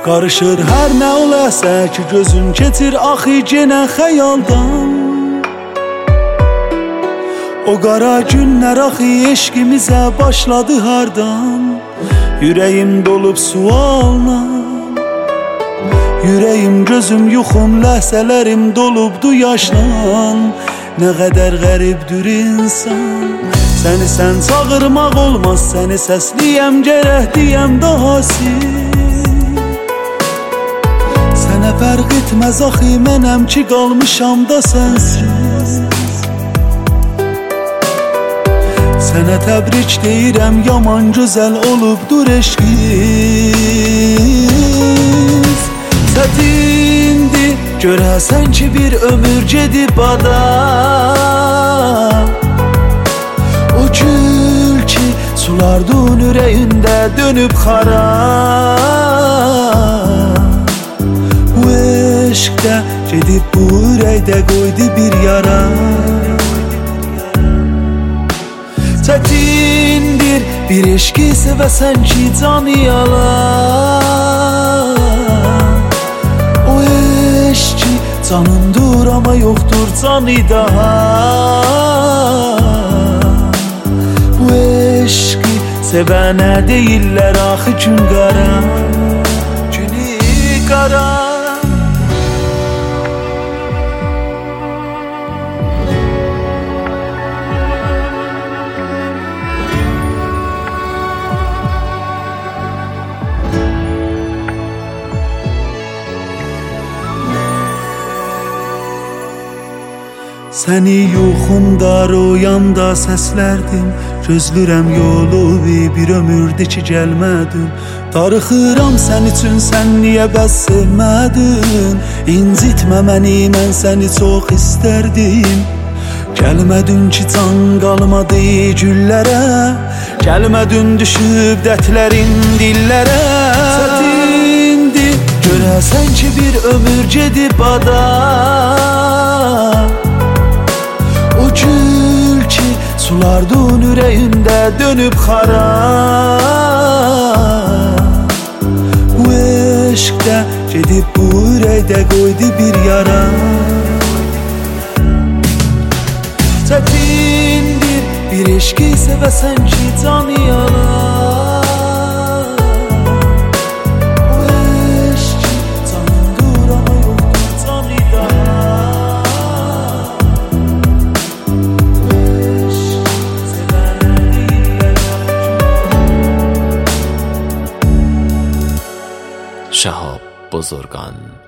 Qarışır hər nə oləsə ki gözüm keçir axı yenə xəyaldan. O qara günlər axı eşqimizə başladı hardan. Ürəyim dolub sualla, ürəyim gözüm yuxum ləhsələrim dolubdu yaşla. Nə qədər qəribdir insan, səni sən çağırmaq olmaz, səni səsliyəm gərək deyəm dahası. Sənə fərq etməz axı mənəm ki qalmışam da sənsiz. Sənə təbrik deyirəm, yaman gözəl olubdur eşqimiz. Çətindir görəsən ki bir ömür gedib ada. O gül ki sulardın ürəyində dönüb xara. Bu eşqdə gedib bu ürəkdə qoydu bir yara. Çətindir bir eşqi sevəsən ki canı yalan. O eşqi canındır amma yoxdur canı daha. Bu eşqi sevənə deyirlər axı gün qara, günü qara. Səni yuxumda, rüyamda səslərdim. Gözlürəm yolu bir ömürdür ki gəlmədin. Darıxıram sən üçün, sən niyə bəs sevmədin? İncitmə məni, mən səni çox istərdim. Gəlmədin ki can qalmadı güllərə, gəlmədin düşüb dətlərin dillərə. Çətindir görəsən ki bir ömür gedib ada. O gül ki sulardın ürəyində dönüb xara. Bu eşqdə gedib bu ürəkdə qoydu bir yara. Çətindir bir eşqi sevəsən ki canı yalan. O eşqi canındır amma yoxdur canı daha. شهاب بزرگان